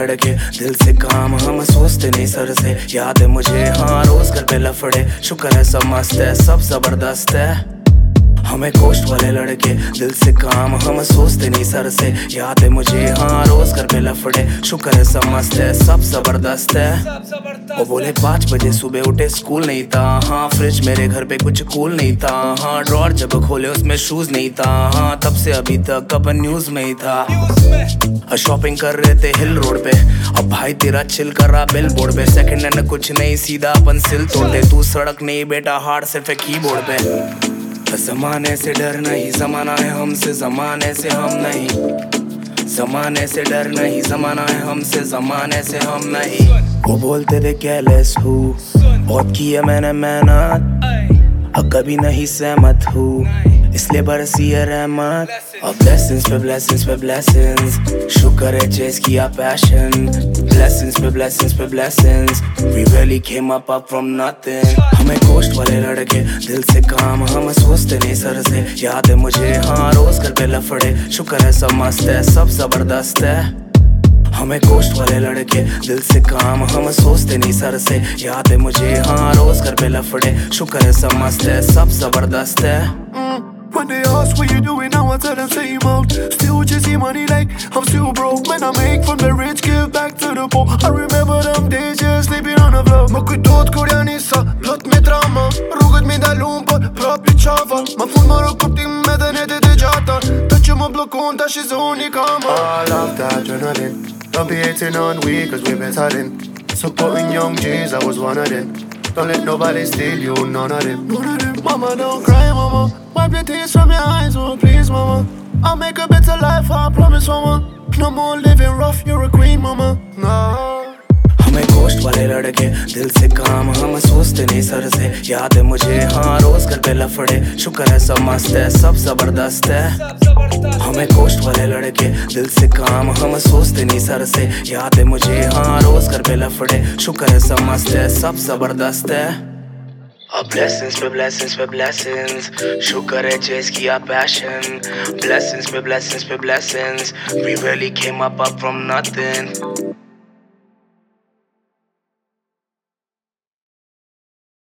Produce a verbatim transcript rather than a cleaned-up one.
लड़के दिल से काम हम सोचते नहीं सर से। याद है मुझे हाँ रोज घर पे लफड़े, शुक्र है सब मस्त है सब जबरदस्त है। हमें कोस्ट वाले लड़के दिल से काम हम सोचते नहीं सर से। याद है मुझे हाँ रोज घर पे लफड़े, शुक्र है सब मस्त है सब जबरदस्त है। वो बोले पाँच बजे सुबह उठे स्कूल नहीं था, हाँ फ्रिज मेरे घर पे कुछ कूल नहीं था, हाँ ड्रॉर जब खोले उसमें शूज नहीं था, हाँ तब से अभी तक अपन न्यूज में ही था। शॉपिंग कर रहे थे हिल रोड पे, अब भाई तेरा चिल कर रहा बिल बोर्ड पे। सेकंड हैंड कुछ नहीं सीधा अपन सिल तोड़ते, तू सड़क नहीं बेटा हार्ड सिर्फ कीबोर्ड पे। जमाने से डर नहीं जमाना है हमसे, जमाने से हम नहीं। जमाने से डर नहीं जमाना है हमसे, जमाने से हम नहीं। वो बोलते थे केयरलेस हूँ, बहुत किया मैंने मेहनत, अब कभी नहीं सहमत हूँ, इसलिए बरसी है रहमत। और ब्लेसिंग्स पे ब्लेसिंग्स पे ब्लेसिंग्स, शुक्र है चेस किया पैशन। ब्लेसिंग्स पे ब्लेसिंग्स पे blessings, we really came up up from nothing। हमें कोस्ट वाले लड़के दिल से काम हम सोचते नहीं सर से। याद है मुझे हाँ रोज घर पे लफड़े, शुक्र है सब मस्त है सब जबरदस्त है। हमें कोस्ट वाले लड़के दिल से काम हम सोचते नहीं सर से। याद है मुझे हाँ रोज घर पे लफड़े, शुक्र है सब मस्त है सब जबरदस्त है। When they ask what you doing now, I tell them same old. Still chasing money like I'm still broke. Man, I make from the rich, give back to the poor. I remember them days, just sleeping on the floor. Ma kujtot koreanissa, lot me drama. Rrugët me dalun për prap li qafa. Ma fund marrë kuptim me dhe netit e gjata. Ta që më blokon ta shi zoni kama. I love that adrenaline. Don't be hating on we cause we've been telling. Supporting young G's, I was one of them. Don't let nobody steal you, none of them. None of them. Mama, don't cry, mama. Wipe the tears from your eyes, oh please, mama. I'll make a better life, I promise, mama. No more living rough, you're a queen, mama. No. हमें coast वाले लड़के दिल से काम हम सोचते नहीं sir से। याद है मुझे हाँ रोज घर पे लफड़े, शुक्र है सब मस्त है सब जबरदस्त है। हमें कोस्ट वाले लड़के दिल से काम हम सोचते नहीं सर से। याद है मुझे हाँ रोज घर पे लफड़े, शुक्र है सब मस्त है सब जबरदस्त है। अब blessings पे blessings पे blessings, शुक्र है चेस किया पैशन। Blessings पे blessings पे blessings, we really came up up from nothing।